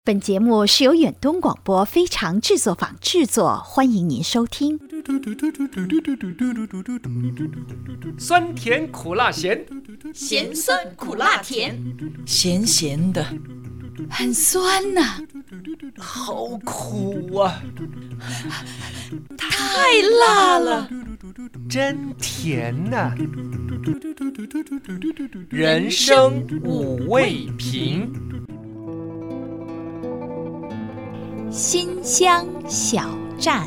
本节目是由远东广播非常制作坊制作，欢迎您收听。 酸甜苦辣咸， 咸酸苦辣甜， 咸咸的， 很酸呐、 好苦啊！ 太辣了， 真甜呐、人生五味瓶， 新乡小站。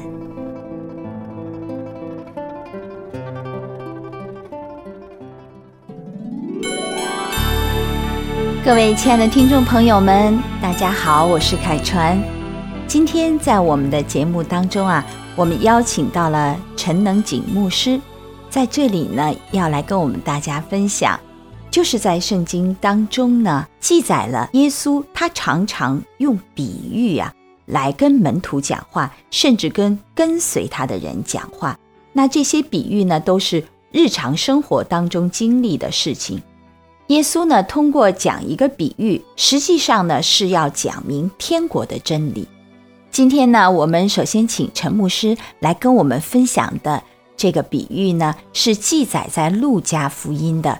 各位亲爱的听众朋友们，大家好，我是凯传。今天在我们的节目当中我们邀请到了陈能景牧师，在这里呢，要来跟我们大家分享，就是在圣经当中呢，记载了耶稣他常常用比喻来跟门徒讲话，甚至跟随他的人讲话。那这些比喻呢，都是日常生活当中经历的事情。耶稣呢，通过讲一个比喻，实际上呢，是要讲明天国的真理。今天呢，我们首先请陈牧师来跟我们分享的这个比喻呢，是记载在路加福音的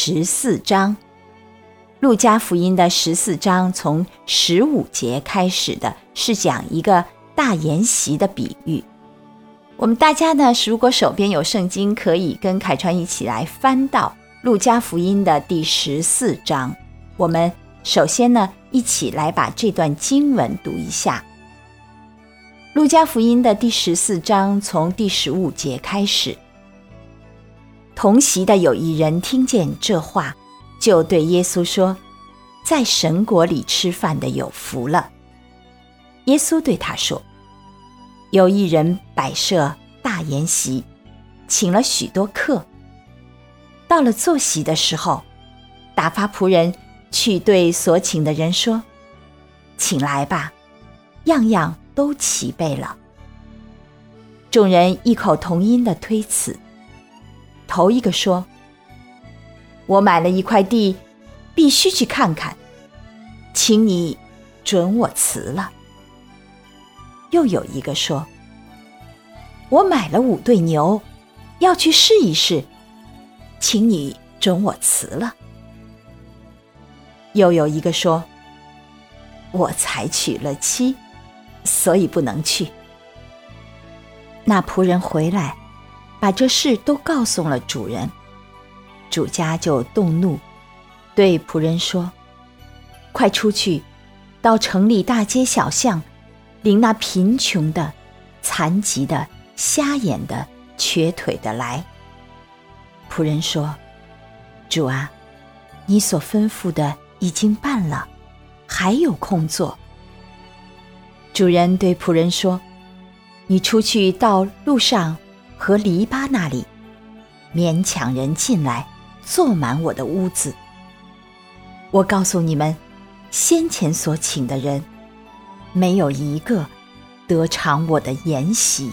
14章。路加福音的14章从15节开始的，是讲一个大筵席的比喻。我们大家呢，如果手边有圣经，可以跟凯川一起来翻到路加福音的第14章。我们首先呢，一起来把这段经文读一下。路加福音的第14章从第15节开始。同席的有一人听见这话，就对耶稣说，在神国里吃饭的有福了。耶稣对他说，有一人摆设大筵席，请了许多客。到了坐席的时候，打发仆人去对所请的人说，请来吧，样样都齐备了。众人异口同音地推辞。头一个说，我买了一块地，必须去看看，请你准我辞了。又有一个说，我买了5对牛，要去试一试，请你准我辞了。又有一个说，我才娶了妻，所以不能去。那仆人回来，把这事都告诉了主人，主家就动怒，对仆人说，快出去，到城里大街小巷，领那贫穷的、残疾的、瞎眼的、瘸腿的来。仆人说，主啊，你所吩咐的已经办了，还有空座。主人对仆人说，你出去到路上和篱笆那里，勉强人进来，坐满我的屋子。我告诉你们，先前所请的人，没有一个得尝我的筵席。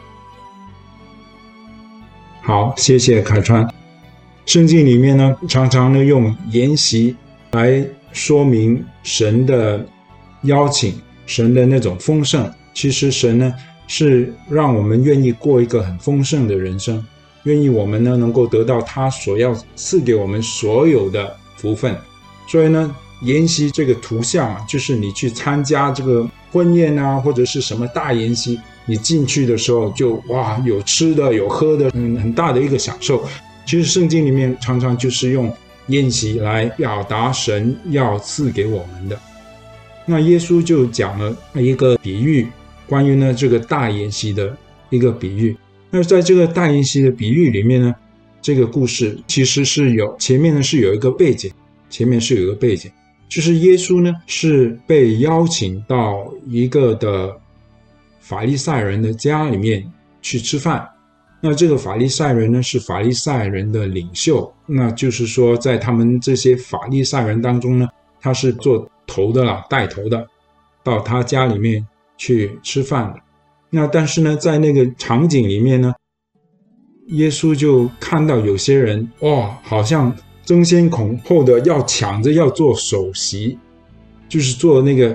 好，谢谢凯川。圣经里面呢，常常呢用筵席来说明神的邀请，神的那种丰盛。其实神呢是让我们愿意过一个很丰盛的人生，愿意我们呢能够得到他所要赐给我们所有的福分。所以呢，筵席这个图像就是你去参加这个婚宴或者是什么大筵席，你进去的时候就哇，有吃的有喝的，很大的一个享受。其实圣经里面常常就是用宴席来表达神要赐给我们的。那耶稣就讲了一个比喻，关于呢这个大筵席的一个比喻。那在这个大筵席的比喻里面呢，这个故事其实是前面呢是有一个背景，就是耶稣呢是被邀请到一个的法利赛人的家里面去吃饭。那这个法利赛人呢是法利赛人的领袖，那就是说在他们这些法利赛人当中呢，他是做头的带头的，到他家里面去吃饭的。那但是呢，在那个场景里面呢，耶稣就看到有些人好像争先恐后的要抢着要做首席，就是做那个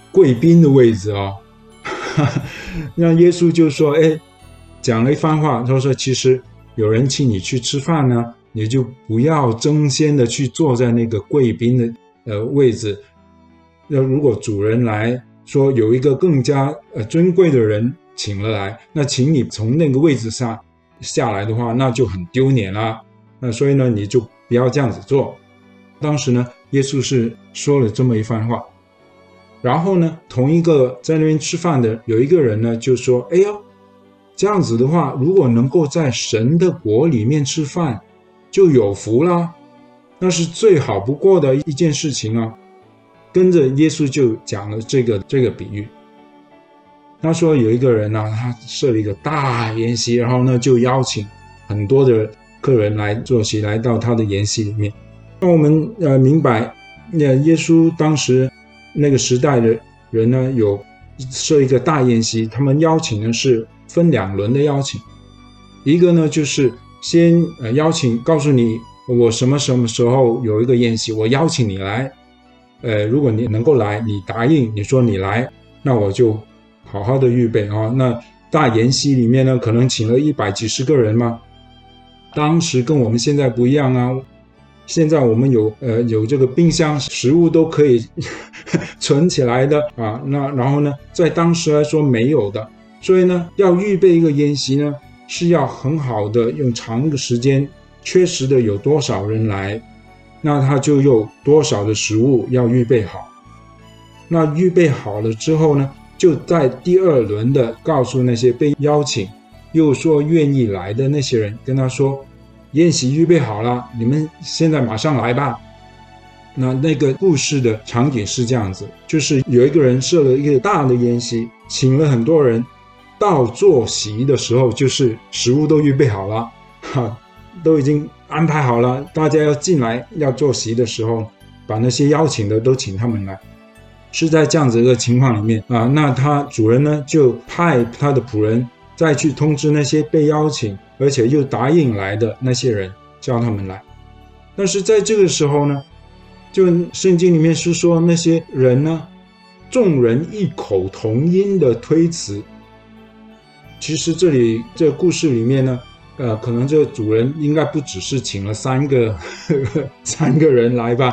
贵宾的位置哦。那耶稣就说，讲了一番话，他说其实有人请你去吃饭呢，你就不要争先的去坐在那个贵宾的位置。那如果主人来说有一个更加尊贵的人请了来，那请你从那个位置上下来的话，那就很丢脸啦。那所以呢，你就不要这样子做。当时呢，耶稣是说了这么一番话。然后呢，同一个在那边吃饭的有一个人呢，就说：“哎呦，这样子的话，如果能够在神的国里面吃饭，就有福啦，那是最好不过的一件事情啊。”跟着耶稣就讲了这个比喻。他说有一个人呢，他设了一个大筵席，然后呢就邀请很多的客人来坐席，来到他的筵席里面。那我们明白，耶稣当时那个时代的人呢，有设一个大宴席，他们邀请呢是分2轮的邀请。一个呢就是先邀请，告诉你我什么什么时候有一个宴席，我邀请你来。如果你能够来，你答应，你说你来，那我就好好的预备啊。那大筵席里面呢，可能请了100几十个人嘛。当时跟我们现在不一样啊，现在我们有这个冰箱，食物都可以存起来的啊。那然后呢，在当时来说没有的，所以呢，要预备一个宴席呢，是要很好的用长的时间，确实的有多少人来。那他就有多少的食物要预备好。那预备好了之后呢，就在第2轮的告诉那些被邀请又说愿意来的那些人，跟他说宴席预备好了，你们现在马上来吧。那个故事的场景是这样子，就是有一个人设了一个大的宴席，请了很多人，到坐席的时候就是食物都预备好了，都已经安排好了，大家要进来要坐席的时候，把那些邀请的都请他们来。是在这样子一个情况里面啊，那他主人呢就派他的仆人再去通知那些被邀请而且又答应来的那些人，叫他们来。但是在这个时候呢，就圣经里面是说那些人呢，众人异口同音的推辞。其实这里这个故事里面呢，可能这个主人应该不只是请了3个人来吧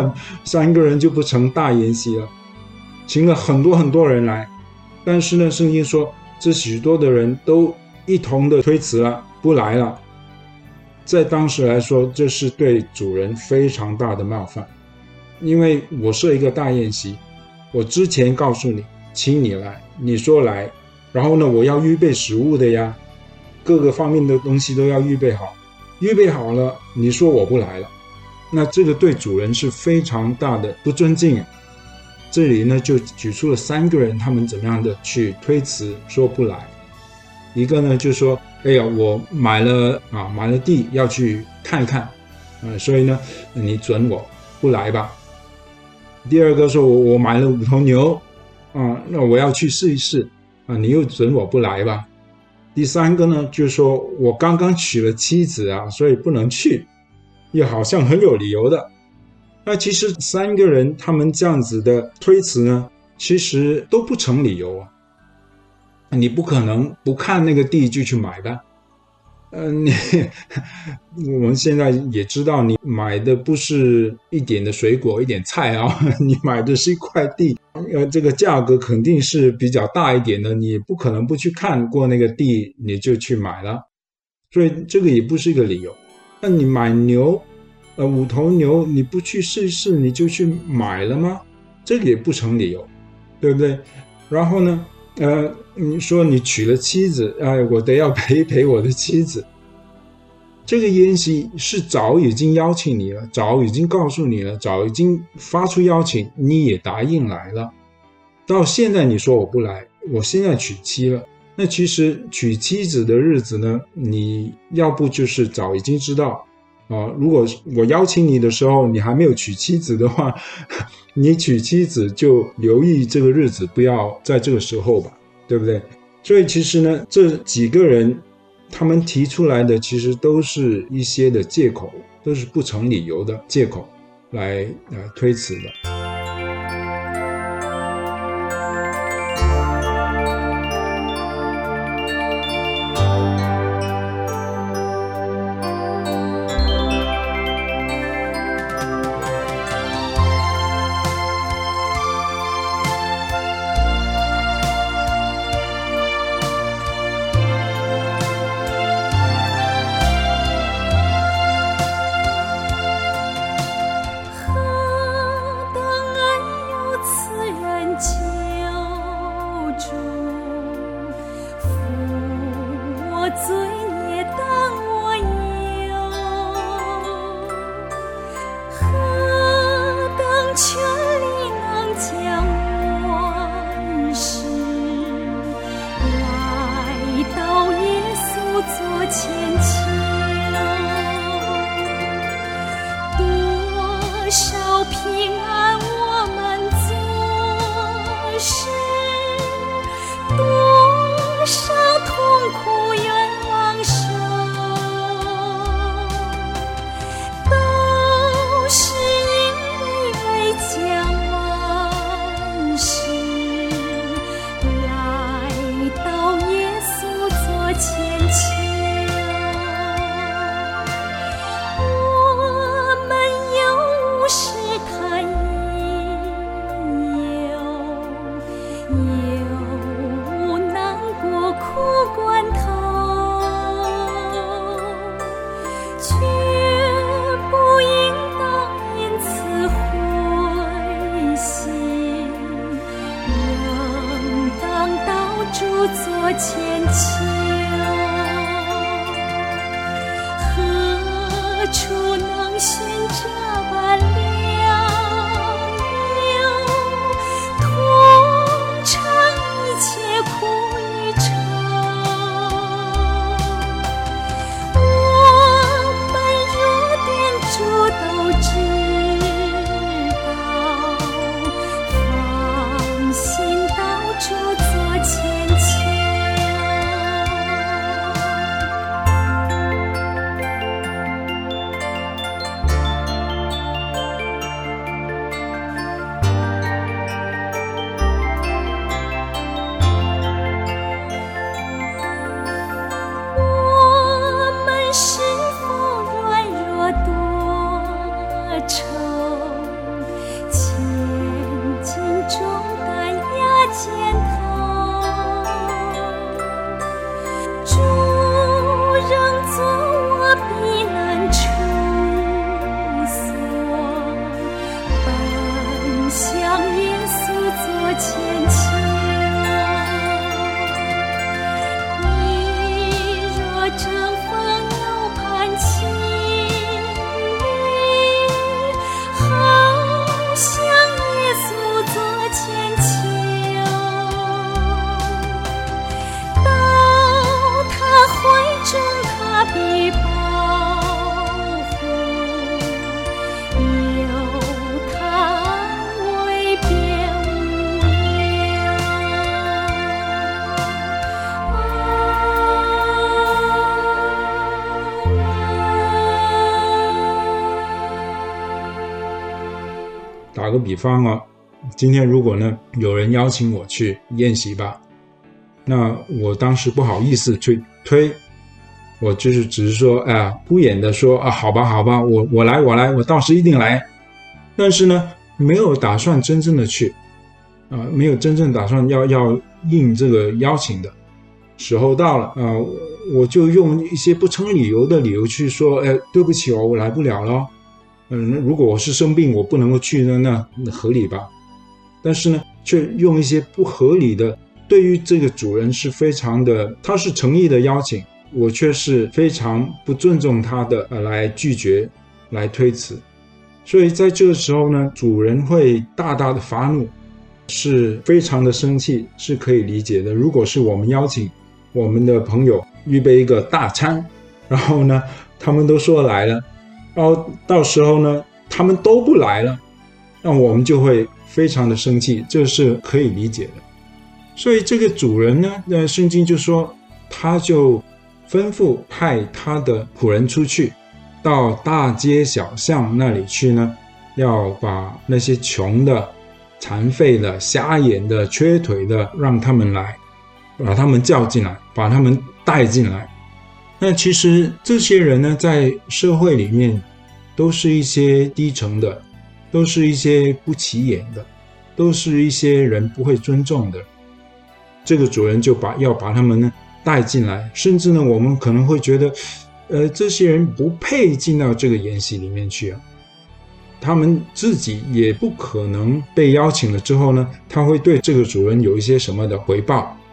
，3个人就不成大筵席了，请了很多很多人来。但是呢，圣经说这许多的人都一同的推辞了，不来了。在当时来说，这是对主人非常大的冒犯，因为我设一个大宴席，我之前告诉你请你来，你说来，然后呢我要预备食物的呀，各个方面的东西都要预备好，预备好了你说我不来了，那这个对主人是非常大的不尊敬。这里呢就举出了3个人，他们怎么样的去推辞说不来。一个呢就说，哎呀，我买了地要去看看，所以呢你准我不来吧。第二个说，我买了5头牛那我要去试一试你又准我不来吧。第3个呢就说，我刚刚娶了妻子所以不能去，也好像很有理由的。那其实3个人他们这样子的推辞呢，其实都不成理由你不可能不看那个地就去买吧。我们现在也知道，你买的不是一点的水果一点菜你买的是一块地，这个价格肯定是比较大一点的，你不可能不去看过那个地你就去买了，所以这个也不是一个理由。那你买牛5头牛，你不去试一试你就去买了吗？这个也不成理由，对不对？然后呢你说你娶了妻子我得要陪我的妻子。这个宴席是早已经邀请你了，早已经告诉你了，早已经发出邀请，你也答应来了，到现在你说我不来，我现在娶妻了。那其实娶妻子的日子呢，你要不就是早已经知道如果我邀请你的时候你还没有娶妻子的话，你娶妻子就留意这个日子，不要在这个时候吧，对不对？所以其实呢，这几个人他们提出来的其实都是一些的借口，都是不成理由的借口来推辞的。 罪孽当我有，何等权力能将我使来到耶稣座前求，多少平安我们做事，多少痛苦冤枉受，都是因为将万事来到耶稣座前求。我们有试探，有难过苦关头，却不应当因此灰心，仍当到主座前求。何处能寻这般良友，同尝一切苦与愁？我们若连主都知道，放心到主座前求。我们是否软弱多愁，千斤重担压肩头，主仍作我避难处所，奔向耶稣座前求。你若正逢有盼情侣，好向耶稣座前求，到他怀中他必保护，有他安慰别无忧。 打个比方啊，今天如果呢有人邀请我去宴席吧，那我当时不好意思去推，我就是只是说敷衍的说好吧，我来，我到时一定来，但是呢没有打算真正的去没有真正打算要应这个邀请的时候到了我就用一些不成理由的理由去说对不起我来不了了如果我是生病我不能够去那合理吧，但是呢却用一些不合理的，对于这个主人是非常的，他是诚意的邀请，我却是非常不尊重他的来拒绝来推辞，所以在这个时候呢主人会大大的发怒，是非常的生气，是可以理解的。如果是我们邀请我们的朋友预备一个大餐，然后呢他们都说来了，然后到时候呢他们都不来了，那我们就会非常的生气，这是可以理解的。所以这个主人呢圣经就说他就吩咐派他的仆人出去到大街小巷那里去呢，要把那些穷的、残废的、瞎眼的、缺腿的让他们来，把他们叫进来，把他们带进来。那其实这些人呢在社会里面都是一些低层的，都是一些不起眼的，都是一些人不会尊重的。这个主人就要把他们呢带进来，甚至呢我们可能会觉得这些人不配进到这个筵席里面去他们自己也不可能被邀请了之后呢他会对这个主人有一些什么的回报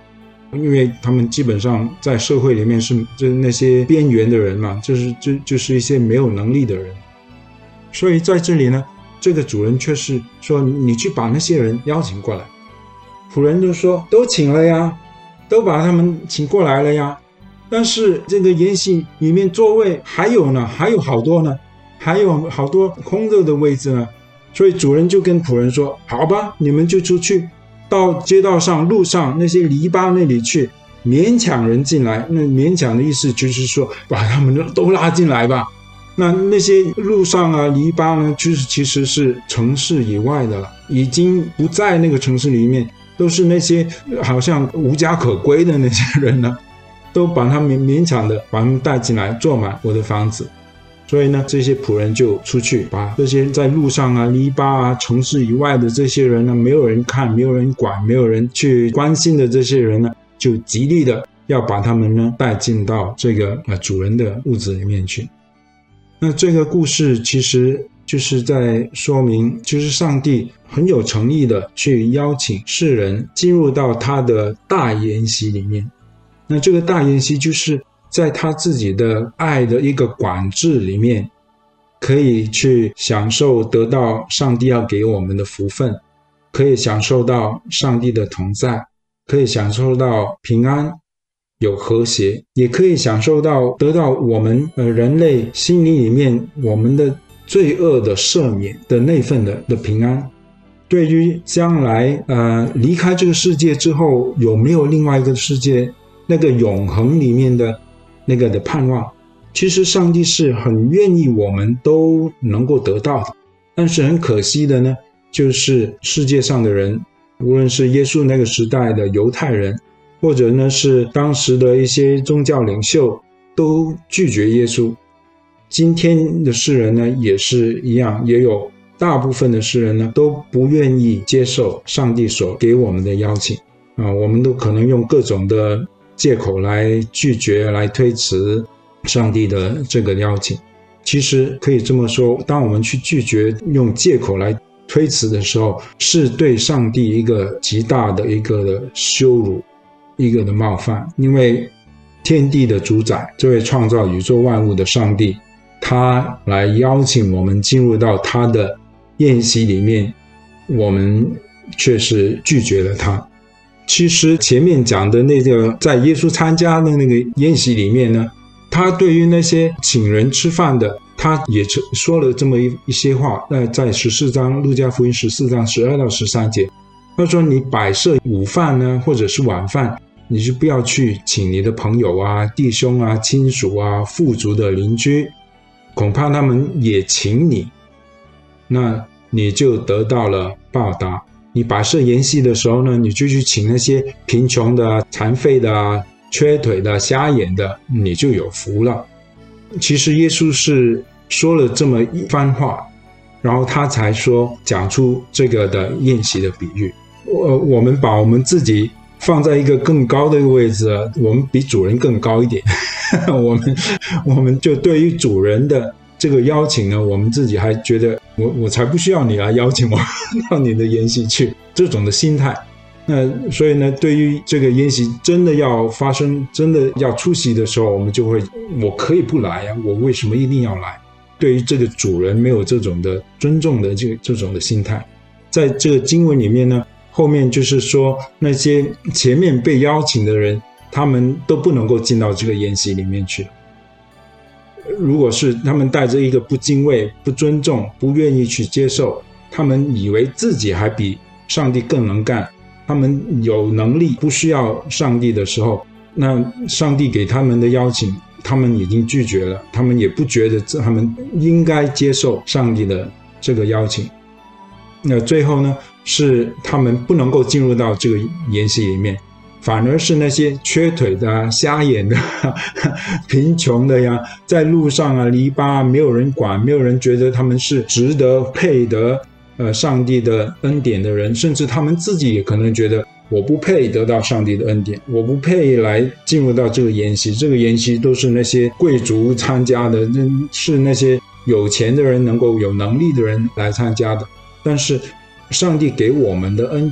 因为他们基本上在社会里面就是那些边缘的人嘛，就是一些没有能力的人。所以在这里呢，这个主人却是说你去把那些人邀请过来。仆人就说都请了呀，都把他们请过来了呀，但是这个筵席里面座位还有呢，还有好多呢，还有好多空着的位置呢。所以主人就跟仆人说，好吧，你们就出去到街道上路上那些篱笆那里去勉强人进来。那勉强的意思就是说把他们都拉进来吧。那些路上啊篱笆呢，就是其实是城市以外的了，已经不在那个城市里面，都是那些好像无家可归的那些人呢，都把他们勉强的把他们带进来，坐满我的房子。所以呢，这些仆人就出去把这些在路上啊篱笆啊城市以外的这些人呢，没有人看，没有人管，没有人去关心的这些人呢，就极力的要把他们呢带进到这个主人的屋子里面去。那这个故事其实就是在说明，就是上帝很有诚意的去邀请世人进入到他的大筵席里面。那这个大筵席就是在他自己的爱的一个管制里面，可以去享受得到上帝要给我们的福分，可以享受到上帝的同在，可以享受到平安有和谐，也可以享受到得到我们人类心灵里面我们的罪恶的赦免的那份的平安。对于将来离开这个世界之后有没有另外一个世界，那个永恒里面的那个的盼望，其实上帝是很愿意我们都能够得到的。但是很可惜的呢，就是世界上的人，无论是耶稣那个时代的犹太人，或者呢是当时的一些宗教领袖，都拒绝耶稣。今天的世人呢也是一样，也有大部分的世人呢都不愿意接受上帝所给我们的邀请我们都可能用各种的借口来拒绝，来推辞上帝的这个邀请。其实可以这么说，当我们去拒绝用借口来推辞的时候，是对上帝一个极大的一个的羞辱，一个的冒犯。因为天地的主宰，这位创造宇宙万物的上帝，他来邀请我们进入到他的宴席里面，我们却是拒绝了他。其实前面讲的那个在耶稣参加的那个宴席里面呢，他对于那些请人吃饭的，他也说了这么一些话。在14章路加福音14章12到13节，他说你摆设午饭呢或者是晚饭，你就不要去请你的朋友啊弟兄啊亲属啊富足的邻居，恐怕他们也请你，那你就得到了报答。你摆设筵席的时候呢，你就去请那些贫穷的残废的缺腿的瞎眼的，你就有福了。其实耶稣是说了这么一番话，然后他才讲出这个的宴席的比喻。我们把我们自己放在一个更高的一个位置，我们比主人更高一点我们就对于主人的这个邀请呢，我们自己还觉得我才不需要你来邀请我到你的宴席去，这种的心态。那所以呢，对于这个宴席真的要发生，真的要出席的时候，我们就会我可以不来我为什么一定要来？对于这个主人没有这种的尊重的这种的心态。在这个经文里面呢，后面就是说那些前面被邀请的人，他们都不能够进到这个宴席里面去。如果是他们带着一个不敬畏、不尊重、不愿意去接受，他们以为自己还比上帝更能干，他们有能力不需要上帝的时候，那上帝给他们的邀请他们已经拒绝了，他们也不觉得他们应该接受上帝的这个邀请。那最后呢，是他们不能够进入到这个筵席里面，反而是那些缺腿的瞎眼的贫穷的呀，在路上篱笆没有人管，没有人觉得他们是值得配得上帝的恩典的人，甚至他们自己也可能觉得我不配得到上帝的恩典，我不配来进入到这个筵席，这个筵席都是那些贵族参加的，是那些有钱的人能够有能力的人来参加的。但是上帝给我们的恩典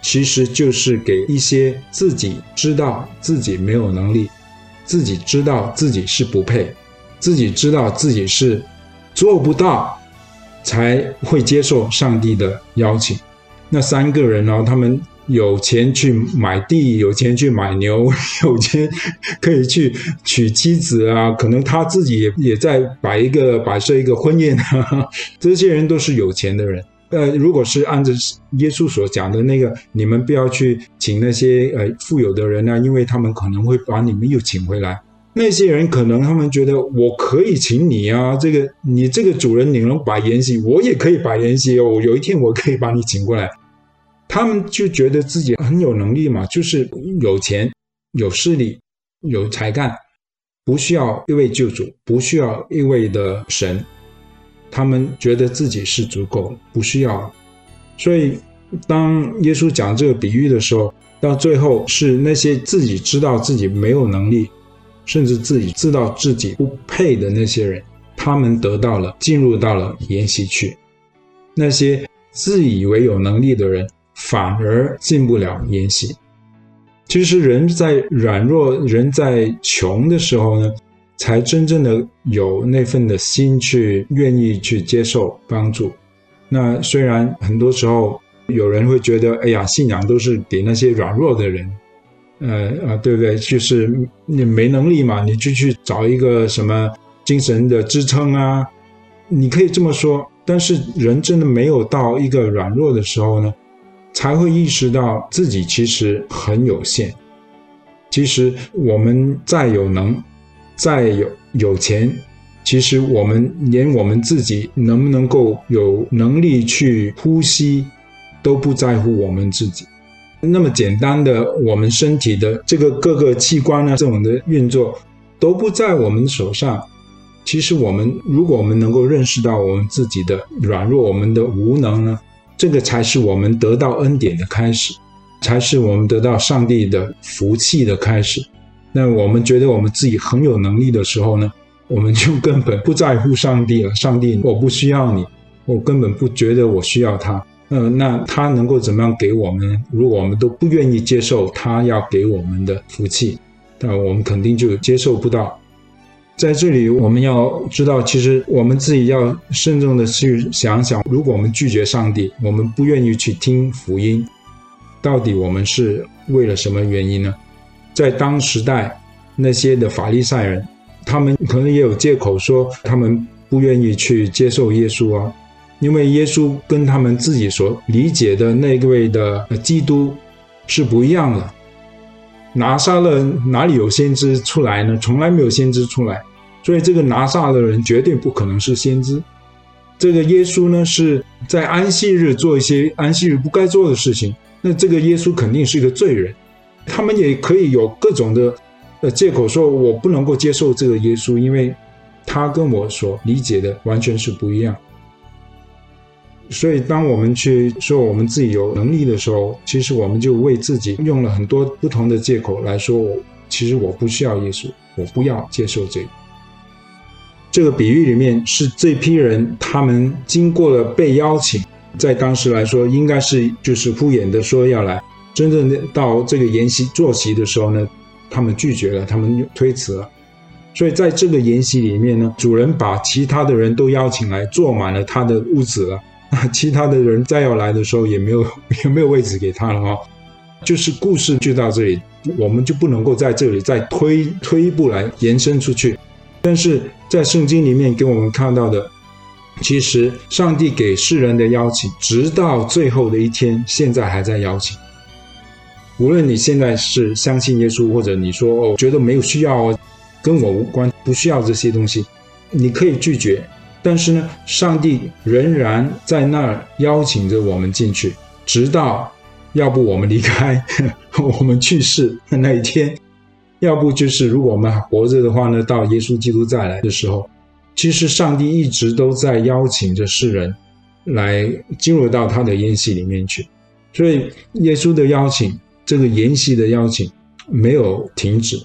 其实就是给一些自己知道自己没有能力，自己知道自己是不配，自己知道自己是做不到，才会接受上帝的邀请。那3个人呢，他们有钱去买地，有钱去买牛，有钱可以去娶妻子啊，可能他自己也在摆设一个婚宴啊，这些人都是有钱的人。如果是按照耶稣所讲的那个，你们不要去请那些富有的人啊，因为他们可能会把你们又请回来。那些人可能他们觉得我可以请你啊，你这个主人你能摆筵席，我也可以摆筵席哦，有一天我可以把你请过来。他们就觉得自己很有能力嘛，就是有钱、有势力、有才干，不需要一位救主，不需要一位的神，他们觉得自己是足够的，不需要。所以当耶稣讲这个比喻的时候，到最后是那些自己知道自己没有能力，甚至自己知道自己不配的那些人，他们进入到了筵席去。那些自以为有能力的人反而进不了筵席。其实人在软弱、人在穷的时候呢，才真正的有那份的心去愿意去接受帮助。那虽然很多时候有人会觉得，哎呀，信仰都是给那些软弱的人，对不对？就是你没能力嘛，你就去找一个什么精神的支撑啊，你可以这么说。但是人真的没有到一个软弱的时候呢，才会意识到自己其实很有限。其实我们再有再有钱，其实我们连我们自己能不能够有能力去呼吸都不在乎我们自己。那么简单的我们身体的这个各个器官啊，这种的运作都不在我们手上。其实如果我们能够认识到我们自己的软弱，我们的无能呢，这个才是我们得到恩典的开始，才是我们得到上帝的福气的开始。那我们觉得我们自己很有能力的时候呢，我们就根本不在乎上帝了。上帝，我不需要你，我根本不觉得我需要他。那他能够怎么样给我们？如果我们都不愿意接受他要给我们的福气，那我们肯定就接受不到。在这里我们要知道，其实我们自己要慎重的去想想，如果我们拒绝上帝，我们不愿意去听福音，到底我们是为了什么原因呢？在当时代那些的法利赛人，他们可能也有借口说他们不愿意去接受耶稣啊，因为耶稣跟他们自己所理解的那位的基督是不一样的。拿撒勒哪里有先知出来呢？从来没有先知出来，所以这个拿撒勒人绝对不可能是先知。这个耶稣呢，是在安息日做一些安息日不该做的事情，那这个耶稣肯定是一个罪人。他们也可以有各种的借口说我不能够接受这个耶稣，因为他跟我所理解的完全是不一样。所以当我们去说我们自己有能力的时候，其实我们就为自己用了很多不同的借口来说，其实我不需要耶稣，我不要接受这个。这个比喻里面是这批人他们经过了被邀请，在当时来说应该是就是敷衍的说要来，真正到这个筵席坐席的时候呢，他们拒绝了，他们推辞了。所以在这个筵席里面呢，主人把其他的人都邀请来，坐满了他的屋子了，其他的人再要来的时候也没有位置给他了哦。就是故事就到这里，我们就不能够在这里再推一步来延伸出去。但是在圣经里面给我们看到的，其实上帝给世人的邀请直到最后的一天现在还在邀请。无论你现在是相信耶稣，或者你说觉得没有需要，跟我无关，不需要这些东西，你可以拒绝。但是呢，上帝仍然在那儿邀请着我们进去，直到要不我们离开我们去世的那一天，要不就是如果我们还活着的话呢，到耶稣基督再来的时候，其实上帝一直都在邀请着世人来进入到他的筵席里面去。所以耶稣的邀请，这个筵席的邀请没有停止。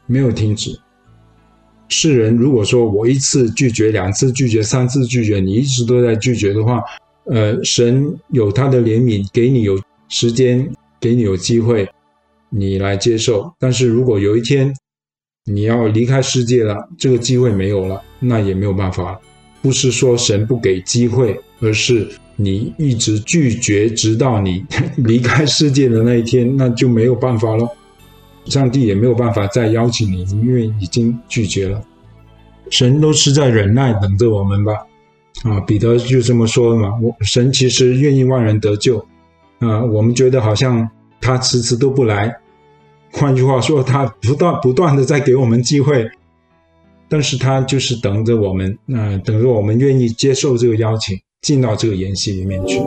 世人如果说我一次拒绝，2次拒绝，3次拒绝，你一直都在拒绝的话，神有他的怜悯，给你有时间给你有机会你来接受，但是如果有一天你要离开世界了，这个机会没有了，那也没有办法。不是说神不给机会，而是你一直拒绝直到你离开世界的那一天，那就没有办法了。上帝也没有办法再邀请你，因为已经拒绝了。神都是在忍耐等着我们吧。彼得就这么说嘛，神其实愿意万人得救。我们觉得好像他迟迟都不来，换句话说，他不断的在给我们机会，但是他就是等着我们，等着我们愿意接受这个邀请，进到这个筵席里面去。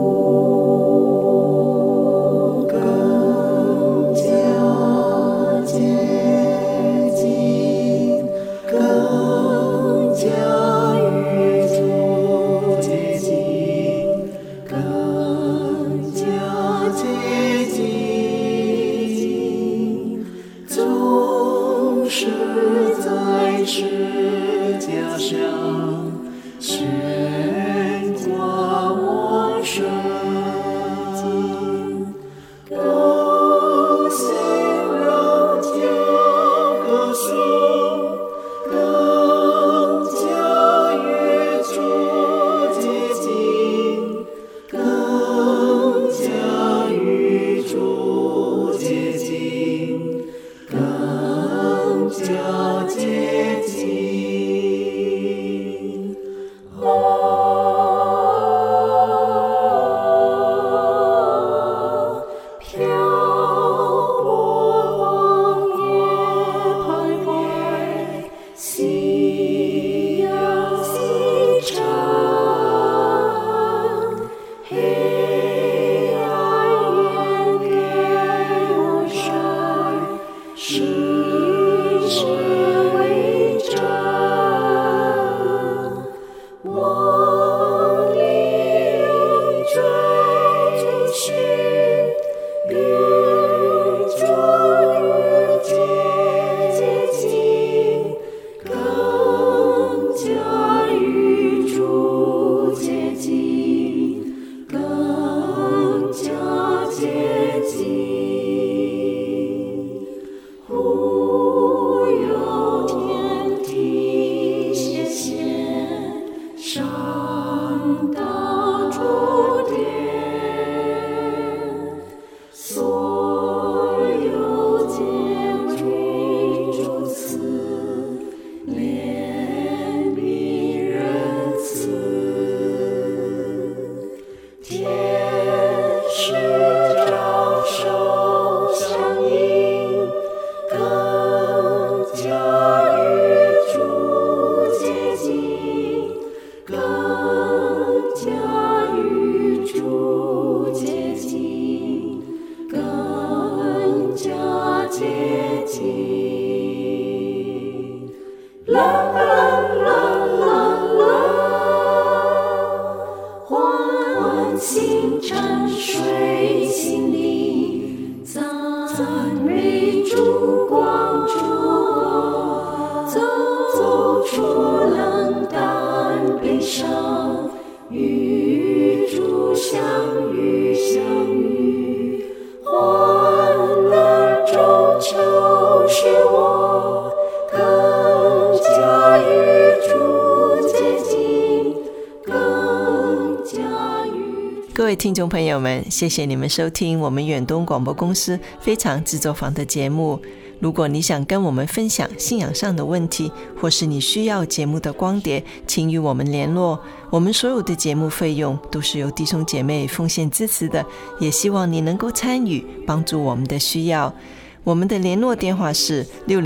各位听众朋友们，谢谢你们收听我们远东广播公司非常制作坊的节目。如果你想跟我们分享信仰上的问题，或是你需要节目的光碟，请与我们联络。我们所有的节目费用都是由弟兄姐妹奉献支持的，也希望你能够参与，帮助我们的需要。我们的联络电话是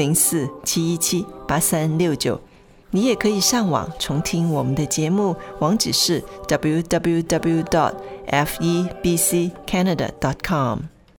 604-717-8369。你也可以上网重听我们的节目，网址是 www.febccanada.com。